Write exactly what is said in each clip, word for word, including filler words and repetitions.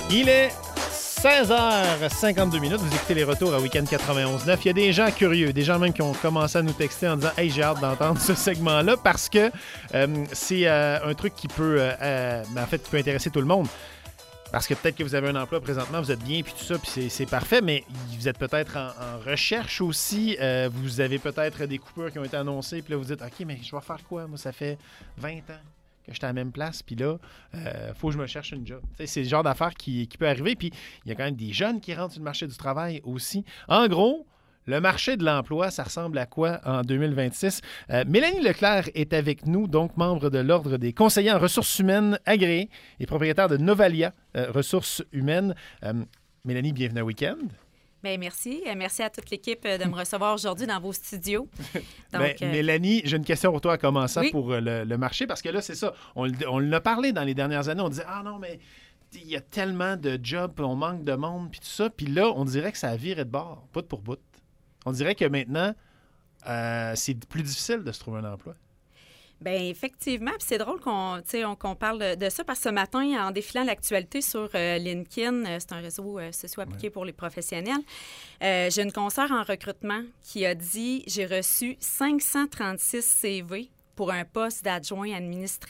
Il est seize heures cinquante-deux minutes. Vous écoutez les retours à Week-end quatre-vingt-onze neuf. Il y a des gens curieux, des gens même qui ont commencé à nous texter en disant « Hey, j'ai hâte d'entendre ce segment-là » parce que euh, c'est euh, un truc qui peut, euh, euh, en fait, qui peut intéresser tout le monde. Parce que peut-être que vous avez un emploi présentement, vous êtes bien, puis tout ça, puis c'est, c'est parfait, mais vous êtes peut-être en, en recherche aussi. Euh, vous avez peut-être des coupures qui ont été annoncées, puis là, vous dites « OK, mais je vais faire quoi? Moi, ça fait vingt ans que j'étais à la même place, puis là, il euh, faut que je me cherche une job. » T'sais, c'est le genre d'affaire qui, qui peut arriver, puis il y a quand même des jeunes qui rentrent sur le marché du travail aussi. En gros, le marché de l'emploi, ça ressemble à quoi en deux mille vingt-six? Euh, Mélanie Leclerc est avec nous, donc membre de l'Ordre des conseillers en ressources humaines agréés et propriétaire de Novalia euh, Ressources humaines. Euh, Mélanie, bienvenue à Week-end. Bien, merci. Merci à toute l'équipe de me recevoir aujourd'hui dans vos studios. Donc, ben, euh... Mélanie, j'ai une question pour toi à commencer oui. pour le, le marché, parce que là, c'est ça. On, on l'a parlé dans les dernières années. On disait « Ah non, mais il y a tellement de jobs, on manque de monde, puis tout ça. » Puis là, on dirait que ça a viré de bord, bout pour bout. On dirait que maintenant, euh, c'est plus difficile de se trouver un emploi. Bien, effectivement. Puis c'est drôle qu'on, on, qu'on parle de ça parce que ce matin, en défilant l'actualité sur euh, LinkedIn, euh, c'est un réseau euh, socio-appliqué ouais. pour les professionnels, euh, j'ai une consoeur en recrutement qui a dit « J'ai reçu cinq cent trente-six C V pour un poste d'adjoint administratif. »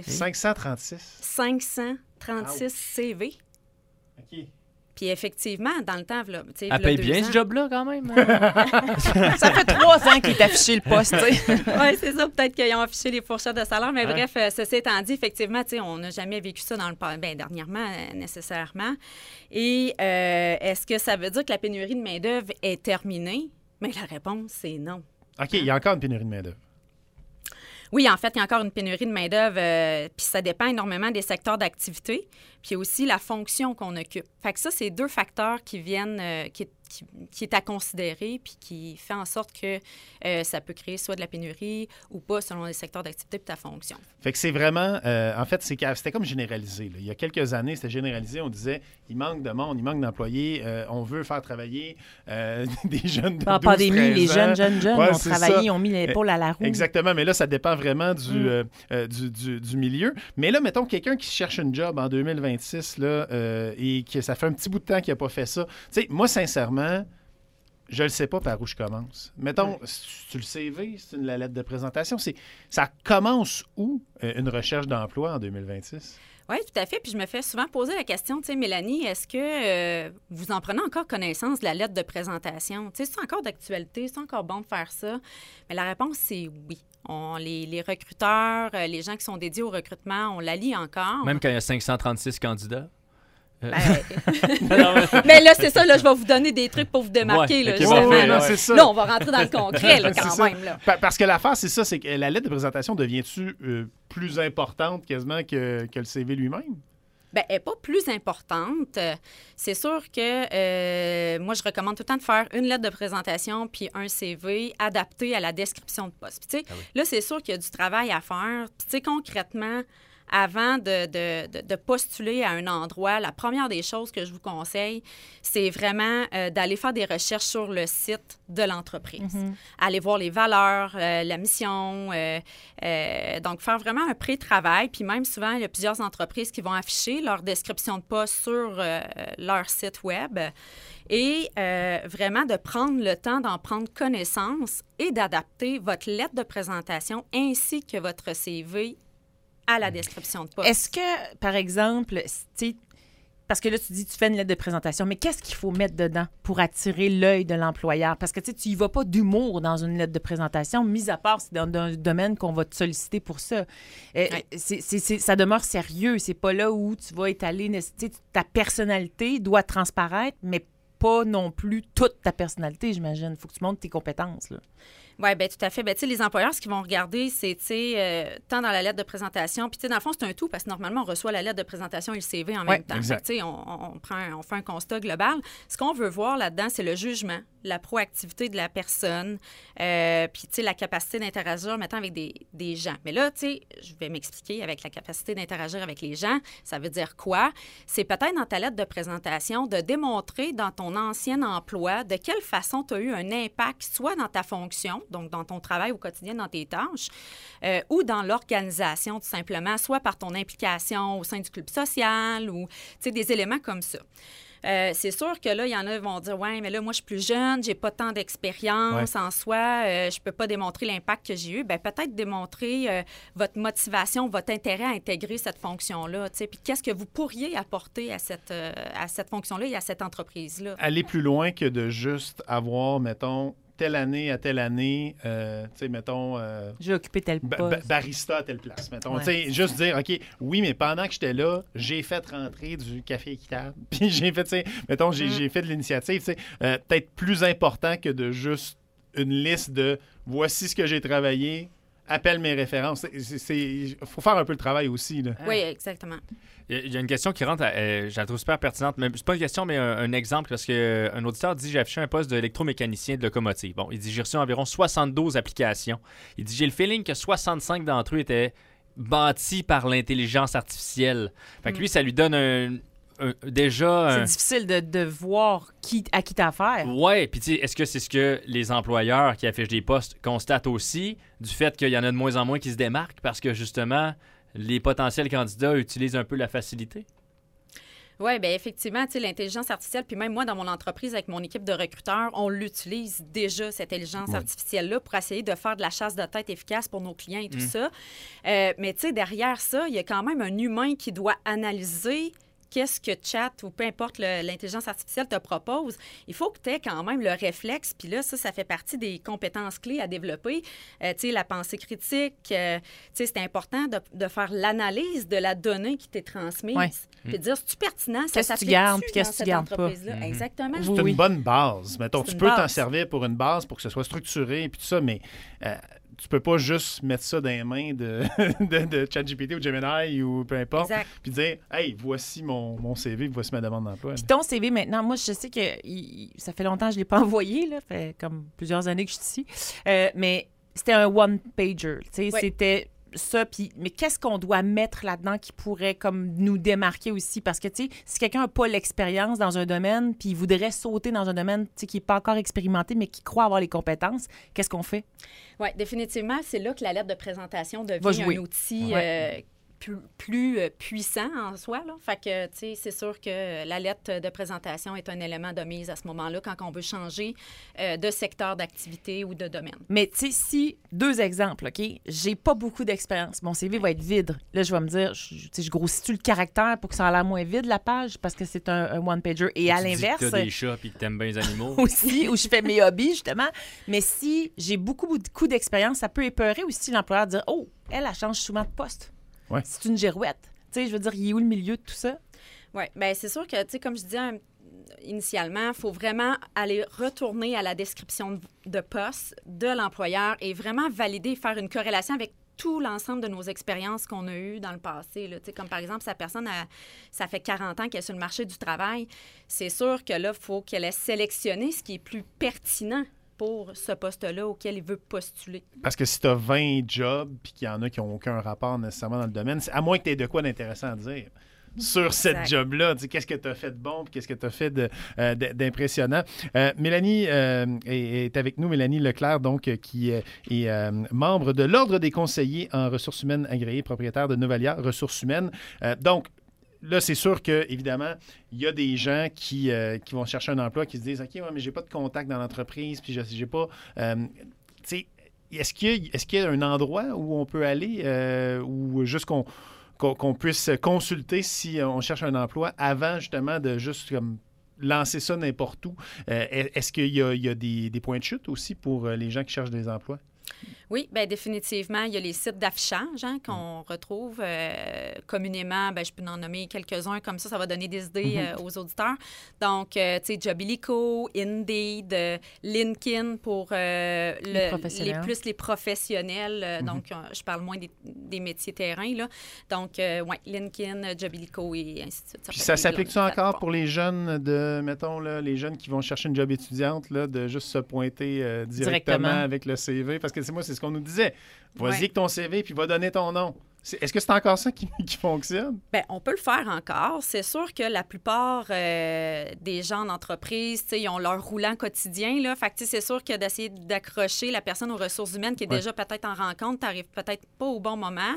cinq cent trente-six? cinq cent trente-six ah, C V. OK. Puis effectivement, dans le temps, là, tu sais, elle paye bien ans, ce job-là, quand même. Ça fait trois ans qu'il est affiché le poste, tu sais. Oui, c'est ça. Peut-être qu'ils ont affiché les fourchettes de salaire. Mais ouais. bref, euh, ceci étant dit, effectivement, tu sais, on n'a jamais vécu ça dans le passé, bien, dernièrement, euh, nécessairement. Et euh, est-ce que ça veut dire que la pénurie de main-d'œuvre est terminée? Mais la réponse, c'est non. OK, il y a encore une pénurie de main-d'œuvre. Oui, en fait, il y a encore une pénurie de main-d'œuvre, euh, puis ça dépend énormément des secteurs d'activité, puis aussi la fonction qu'on occupe. Fait que ça, c'est deux facteurs qui viennent, euh, qui, qui, qui est à considérer, puis qui fait en sorte que euh, ça peut créer soit de la pénurie ou pas selon les secteurs d'activité et ta fonction. Fait que c'est vraiment, euh, en fait, c'est, c'était comme généralisé. Là. Il y a quelques années, c'était généralisé. On disait, il manque de monde, il manque d'employés, euh, on veut faire travailler euh, des jeunes de en douze, pandémie, les ans. jeunes, jeunes, jeunes ouais, ont travaillé, ça. Ont mis l'épaule à la roue. Exactement, mais là, ça dépend vraiment du, mm. euh, euh, du, du, du milieu. Mais là, mettons, quelqu'un qui cherche une job en deux mille vingt-six là, euh, et que ça fait un petit bout de temps qu'il n'a pas fait ça. Tu sais, moi, sincèrement, je ne sais pas par où je commence. Mettons, c'est-tu le C V, c'est une, la lettre de présentation. C'est, ça commence où, euh, une recherche d'emploi en deux mille vingt-six? Oui, tout à fait. Puis je me fais souvent poser la question, tu sais, Mélanie, est-ce que euh, vous en prenez encore connaissance de la lettre de présentation? Tu sais, c'est encore d'actualité? C'est encore bon de faire ça? Mais la réponse, c'est oui. On, les, les recruteurs, les gens qui sont dédiés au recrutement, on la lit encore. Même quand il y a cinq cent trente-six candidats? Ben, mais là, c'est ça, là, je vais vous donner des trucs pour vous démarquer. Ouais, là, okay, ouais, ouais, c'est ça. Là, on va rentrer dans le concret là, quand même. Là. Parce que l'affaire, c'est ça, c'est que la lettre de présentation devient-tu euh, plus importante quasiment que, que le C V lui-même? Bien, elle n'est pas plus importante. C'est sûr que euh, moi, je recommande tout le temps de faire une lettre de présentation puis un C V adapté à la description de poste. Puis, tu sais, ah oui. Là, c'est sûr qu'il y a du travail à faire. Puis, tu sais, concrètement, avant de, de, de, de postuler à un endroit, la première des choses que je vous conseille, c'est vraiment euh, d'aller faire des recherches sur le site de l'entreprise. Mm-hmm. Aller voir les valeurs, euh, la mission, euh, euh, donc faire vraiment un pré-travail. Puis même souvent, il y a plusieurs entreprises qui vont afficher leur description de poste sur euh, leur site web. Et euh, vraiment de prendre le temps d'en prendre connaissance et d'adapter votre lettre de présentation ainsi que votre C V à la description de poste. Est-ce que, par exemple, parce que là, tu dis tu fais une lettre de présentation, mais qu'est-ce qu'il faut mettre dedans pour attirer l'œil de l'employeur? Parce que tu y vas pas d'humour dans une lettre de présentation, mis à part c'est dans, dans un domaine qu'on va te solliciter pour ça. Euh, ouais. c'est, c'est, c'est, ça demeure sérieux. C'est pas là où tu vas étaler ta personnalité doit transparaître, mais pas non plus toute ta personnalité, j'imagine. Il faut que tu montres tes compétences, là. Oui, bien, tout à fait. Bien, tu sais, les employeurs, ce qu'ils vont regarder, c'est, tu sais, euh, tant dans la lettre de présentation, puis, tu sais, dans le fond, c'est un tout, parce que normalement, on reçoit la lettre de présentation et le C V en ouais, même temps. Exact. Fait que, tu sais, on, on, prend, on fait un constat global. Ce qu'on veut voir là-dedans, c'est le jugement, la proactivité de la personne, euh, puis, tu sais, la capacité d'interagir, maintenant, avec des, des gens. Mais là, tu sais, je vais m'expliquer avec la capacité d'interagir avec les gens. Ça veut dire quoi? C'est peut-être dans ta lettre de présentation de démontrer dans ton ancien emploi de quelle façon tu as eu un impact, soit dans ta fonction, donc dans ton travail au quotidien, dans tes tâches, euh, ou dans l'organisation, tout simplement, soit par ton implication au sein du club social ou des éléments comme ça. Euh, c'est sûr que là, il y en a qui vont dire « Ouais, mais là, moi, je suis plus jeune, j'ai pas tant d'expérience ouais. en soi, euh, je peux pas démontrer l'impact que j'ai eu. » Bien, peut-être démontrer euh, votre motivation, votre intérêt à intégrer cette fonction-là, tu sais, puis qu'est-ce que vous pourriez apporter à cette, euh, à cette fonction-là et à cette entreprise-là. Aller plus loin que de juste avoir, mettons, telle année à telle année, euh, tu sais, mettons... Euh, J'ai occupé tel poste. Ba- barista à telle place, mettons. Ouais. Tu sais, juste dire, OK, oui, mais pendant que j'étais là, j'ai fait rentrer du café équitable, puis j'ai fait, tu sais, mettons, j'ai, mm. j'ai fait de l'initiative, tu sais, euh, peut-être plus important que de juste une liste de voici ce que j'ai travaillé, appelle mes références. Il faut faire un peu le travail aussi, là. Oui, exactement. Il y a une question qui rentre, euh, je la trouve super pertinente, mais c'est pas une question, mais un, un exemple, parce qu'un euh, auditeur dit « J'ai affiché un poste d'électromécanicien de locomotive. » Bon, il dit « J'ai reçu environ soixante-douze applications. » Il dit « J'ai le feeling que soixante-cinq d'entre eux étaient bâtis par l'intelligence artificielle. » Fait que lui, ça lui donne un... Un, déjà... C'est un... difficile de, de voir qui, à qui t'as affaire. Oui, puis tu sais, est-ce que c'est ce que les employeurs qui affichent des postes constatent aussi, du fait qu'il y en a de moins en moins qui se démarquent parce que, justement, les potentiels candidats utilisent un peu la facilité? Oui, bien effectivement, tu sais, l'intelligence artificielle, puis même moi, dans mon entreprise, avec mon équipe de recruteurs, on l'utilise déjà, cette intelligence oui. artificielle-là, pour essayer de faire de la chasse de tête efficace pour nos clients et tout mmh. ça. Euh, mais tu sais, derrière ça, il y a quand même un humain qui doit analyser qu'est-ce que chat ou peu importe le, l'intelligence artificielle te propose, il faut que tu aies quand même le réflexe. Puis là, ça, ça fait partie des compétences clés à développer. Euh, tu sais, la pensée critique, euh, tu sais, c'est important de, de faire l'analyse de la donnée qui t'est transmise. Ouais. Puis de dire, c'est-tu pertinent? Qu'est-ce que tu gardes puis qu'est-ce que tu gardes pas? Mm-hmm. Exactement. C'est oui. une bonne base. Mettons, c'est tu peux base. T'en servir pour une base pour que ce soit structuré et tout ça, mais... Euh, tu peux pas juste mettre ça dans les mains de, de, de ChatGPT ou Gemini ou peu importe, puis dire « Hey, voici mon, mon C V, voici ma demande d'emploi. » Puis ton C V, maintenant, moi, je sais que il, ça fait longtemps que je ne l'ai pas envoyé, là, fait comme plusieurs années que je suis ici, euh, mais c'était un one-pager, tu sais, oui. c'était... ça, puis mais qu'est-ce qu'on doit mettre là-dedans qui pourrait comme nous démarquer aussi? Parce que, tu sais, si quelqu'un n'a pas l'expérience dans un domaine, puis il voudrait sauter dans un domaine, tu sais, qui n'est pas encore expérimenté, mais qui croit avoir les compétences, qu'est-ce qu'on fait? Oui, définitivement, c'est là que la lettre de présentation devient un outil... Ouais. Euh, plus, plus euh, puissant en soi. Là. Fait que, tu sais, c'est sûr que la lettre de présentation est un élément de mise à ce moment-là quand on veut changer euh, de secteur d'activité ou de domaine. Mais, tu sais, si, deux exemples, OK? J'ai pas beaucoup d'expérience. Mon C V va être vide. Là, je vais me dire, tu sais, je grossis-tu le caractère pour que ça ait l'air moins vide, la page, parce que c'est un, un one-pager. Et, et à l'inverse... Tu dis que t'as des chats puis que t'aimes bien les animaux. Aussi, où je fais mes hobbies, justement. Mais si j'ai beaucoup, beaucoup d'expérience, ça peut épeurer aussi l'employeur de dire, oh, elle, elle change souvent de poste. Ouais. C'est une girouette. Tu sais, je veux dire, il est où le milieu de tout ça? Oui, bien, c'est sûr que, tu sais, comme je disais un, initialement, il faut vraiment aller retourner à la description de poste de l'employeur et vraiment valider, faire une corrélation avec tout l'ensemble de nos expériences qu'on a eues dans le passé. Là. Comme par exemple, sa personne, a, ça fait quarante ans qu'elle est sur le marché du travail. C'est sûr que là, il faut qu'elle ait sélectionné ce qui est plus pertinent pour ce poste-là auquel il veut postuler. Parce que si tu as vingt jobs puis qu'il y en a qui n'ont aucun rapport nécessairement dans le domaine, à moins que tu aies de quoi d'intéressant à dire sur cette exact. Job-là, qu'est-ce que tu as fait de bon puis qu'est-ce que tu as fait de, euh, d'impressionnant. Euh, Mélanie euh, est, est avec nous, Mélanie Leclerc, donc, euh, qui euh, est euh, membre de l'Ordre des conseillers en ressources humaines agréés, propriétaire de Novalia Ressources humaines. Euh, donc, là, c'est sûr que évidemment, il y a des gens qui, euh, qui vont chercher un emploi, qui se disent « OK, ouais, mais j'ai pas de contact dans l'entreprise, puis j'ai pas... Euh, » tu sais, est-ce qu'il y a, est-ce qu'il y a un endroit où on peut aller, euh, ou juste qu'on, qu'on, qu'on puisse consulter si on cherche un emploi avant, justement, de juste comme lancer ça n'importe où? Euh, est-ce qu'il y a, il y a des, des points de chute aussi pour les gens qui cherchent des emplois? Oui, bien définitivement, il y a les sites d'affichage hein, qu'on retrouve euh, communément. Bien, je peux en nommer quelques-uns, comme ça, ça va donner des idées mm-hmm. euh, aux auditeurs. Donc, euh, tu sais, Jobilico, Indeed, euh, LinkedIn pour euh, le, les, les plus les professionnels. Euh, mm-hmm. Donc, euh, je parle moins des, des métiers terrain, là. Donc, euh, oui, LinkedIn, Jobilico et ainsi de suite. Ça Puis ça s'applique-tu encore pour les jeunes de, mettons, là, les jeunes qui vont chercher une job étudiante, là, de juste se pointer euh, directement, directement avec le C V? Parce que c'est moi, c'est ce qu'on nous disait. Vas-y ouais. avec ton C V, puis va donner ton nom. C'est, est-ce que c'est encore ça qui, qui fonctionne? Bien, on peut le faire encore. C'est sûr que la plupart euh, des gens d'entreprise, ils ont leur roulant quotidien. Là. Fait que c'est sûr que d'essayer d'accrocher la personne aux ressources humaines qui est ouais. déjà peut-être en rencontre, tu n'arrives peut-être pas au bon moment.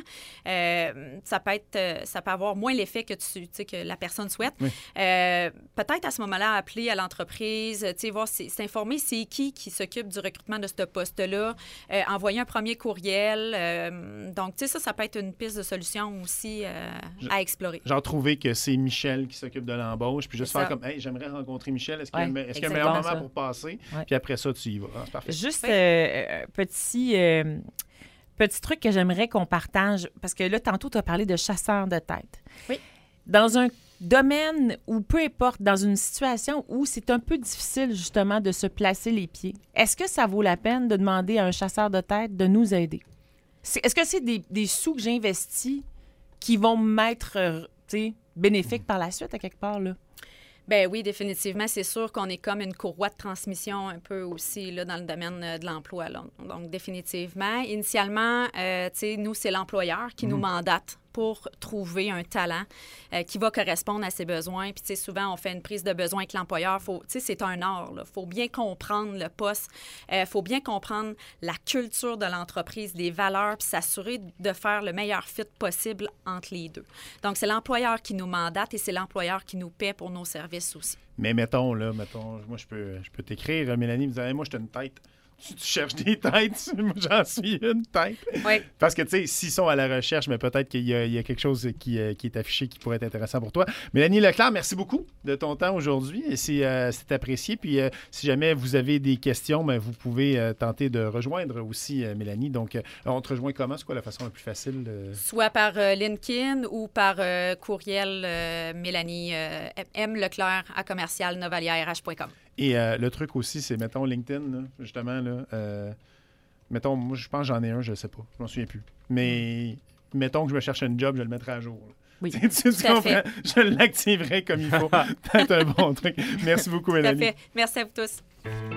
Euh, ça peut être, euh, ça peut avoir moins l'effet que, tu, que la personne souhaite. Oui. Euh, peut-être à ce moment-là, appeler à l'entreprise, voir, s'informer c'est qui qui s'occupe du recrutement de ce poste-là, euh, envoyer un premier courriel. Euh, donc, tu sais, ça, ça peut être une piste de solution aussi euh, à explorer. Genre trouver que c'est Michel qui s'occupe de l'embauche, puis juste c'est faire ça. Comme, hey, j'aimerais rencontrer Michel, est-ce qu'il ouais, y a, est-ce qu'il y a un meilleur moment ça. Pour passer? Ouais. Puis après ça, tu y vas. Ah, c'est parfait. Juste un euh, petit, euh, petit truc que j'aimerais qu'on partage, parce que là, tantôt, tu as parlé de chasseur de tête. Oui. Dans un domaine ou peu importe, dans une situation où c'est un peu difficile, justement, de se placer les pieds, est-ce que ça vaut la peine de demander à un chasseur de tête de nous aider? C'est, est-ce que c'est des, des sous que j'investis qui vont m'être euh, bénéfiques par la suite, à quelque part, là? Bien oui, définitivement. C'est sûr qu'on est comme une courroie de transmission un peu aussi là, dans le domaine de l'emploi. Là. Donc, définitivement. Initialement, euh, tu sais, nous, c'est l'employeur qui mmh. nous mandate pour trouver un talent euh, qui va correspondre à ses besoins. Puis, tu sais, souvent, on fait une prise de besoin avec l'employeur. Tu sais, c'est un art. Il faut bien comprendre le poste. Il euh, faut bien comprendre la culture de l'entreprise, les valeurs, puis s'assurer de faire le meilleur fit possible entre les deux. Donc, c'est l'employeur qui nous mandate et c'est l'employeur qui nous paie pour nos services aussi. Mais mettons, là, mettons, moi, je peux, je peux t'écrire, Mélanie, me dire, hey, moi, je t'ai une tête. Tu, tu cherches des têtes, moi j'en suis une tête. Oui. Parce que, tu sais, s'ils sont à la recherche, mais peut-être qu'il y a, il y a quelque chose qui, euh, qui est affiché qui pourrait être intéressant pour toi. Mélanie Leclerc, merci beaucoup de ton temps aujourd'hui. C'est, euh, c'est apprécié. Puis, euh, si jamais vous avez des questions, ben, vous pouvez euh, tenter de rejoindre aussi euh, Mélanie. Donc, euh, on te rejoint comment? C'est quoi la façon la plus facile? De... Soit par euh, LinkedIn ou par euh, courriel euh, Mélanie euh, M Leclerc à commercial novalia r h point com. Et euh, le truc aussi, c'est, mettons, LinkedIn, là, justement, là, euh, mettons, moi, je pense que j'en ai un, je ne sais pas, je m'en souviens plus. Mais mettons que je me cherche un job, je le mettrai à jour. Là. Oui, tu, tu comprends? Je l'activerai comme il faut. Peut-être un bon truc. Merci beaucoup, Mélanie. Tout à fait. Merci à vous tous.